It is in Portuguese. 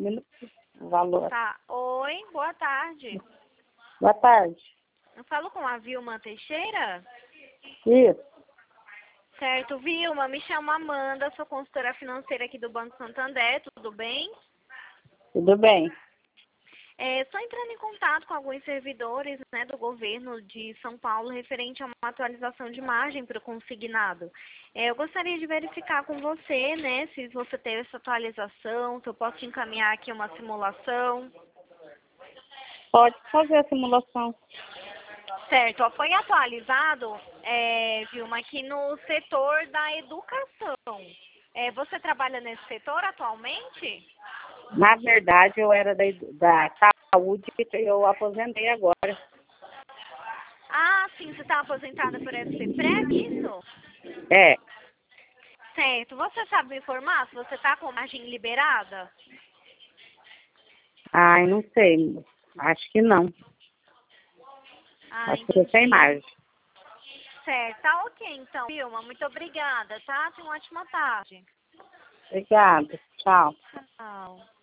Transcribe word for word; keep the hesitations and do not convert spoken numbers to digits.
minuto. O valor. Tá. Oi, boa tarde. Boa tarde. Eu falo com a Vilma Teixeira? Isso. Certo, Vilma, me chamo Amanda, sou consultora financeira aqui do Banco Santander, tudo bem? Tudo bem. É, estou entrando em contato com alguns servidores, né, do governo de São Paulo referente a uma atualização de margem para o consignado. É, eu gostaria de verificar com você, né, se você teve essa atualização, se eu posso te encaminhar aqui uma simulação. Pode fazer a simulação. Certo, ó, foi atualizado, é, Vilma, aqui no setor da educação. É, você trabalha nesse setor atualmente? Na verdade, eu era da, da saúde e eu aposentei agora. Ah, sim, você está aposentada por F C Prep, isso? É. Certo. Você sabe me informar se você está com margem liberada? Ai, não sei. Acho que não. Ah, Acho que eu sem entendi. margem. Certo, tá ok então, Vilma. Muito obrigada, tá? Tenha uma ótima tarde. Obrigada. Tchau. Tchau.